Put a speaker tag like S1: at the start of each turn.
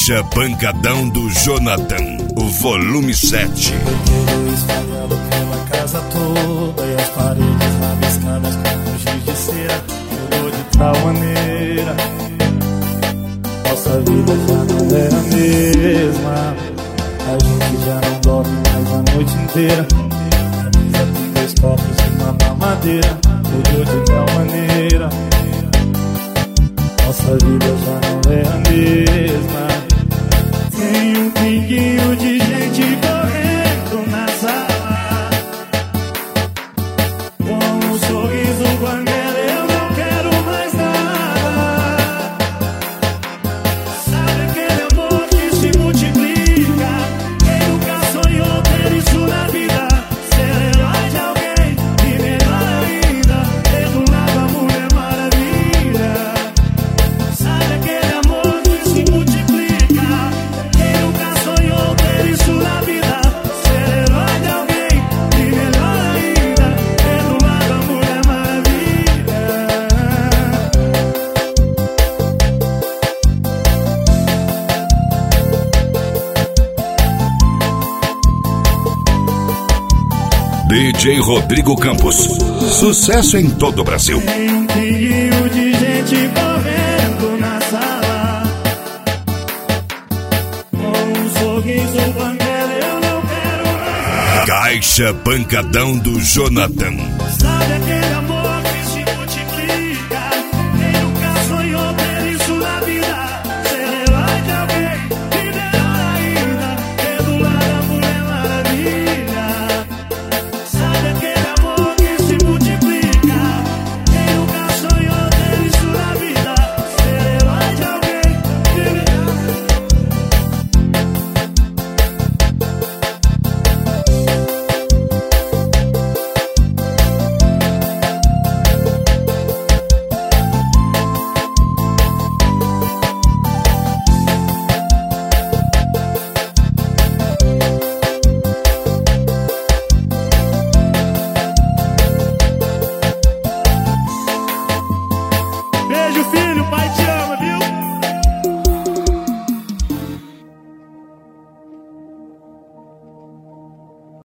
S1: Caixa Pancadão do Jonathan, o volume 7.
S2: Peguei espalhado pela casa toda e as paredes rabiscadas com giz de cera. Mudou de tal maneira, nossa vida já não é a mesma. A gente já não dorme mais a noite inteira. Camisa com 2 copos e uma mamadeira. Mudou de tal maneira, nossa vida já não é a mesma. Tem um pinguinho de gente correndo na sala, com um sorriso banguela, eu não quero mais nada. Sabe aquele amor que se multiplica? Quem nunca sonhou ter isso na vida? Ser herói de alguém e melhor ainda, ter do lado a Mulher Maravilha. Sabe aquele amor que se multiplica? Quem nunca sonhou ter isso na vida? Ser herói de alguém e melhor ainda, ter do lado a Mulher Maravilha.
S1: DJ Rodrigo Campos, sucesso em todo o Brasil.
S2: Tem um pinguinho de gente correndo na sala, com um sorriso banguela, eu não quero mais.
S1: Caixa Pancadão do Jonathan.
S2: Sabe aquele amor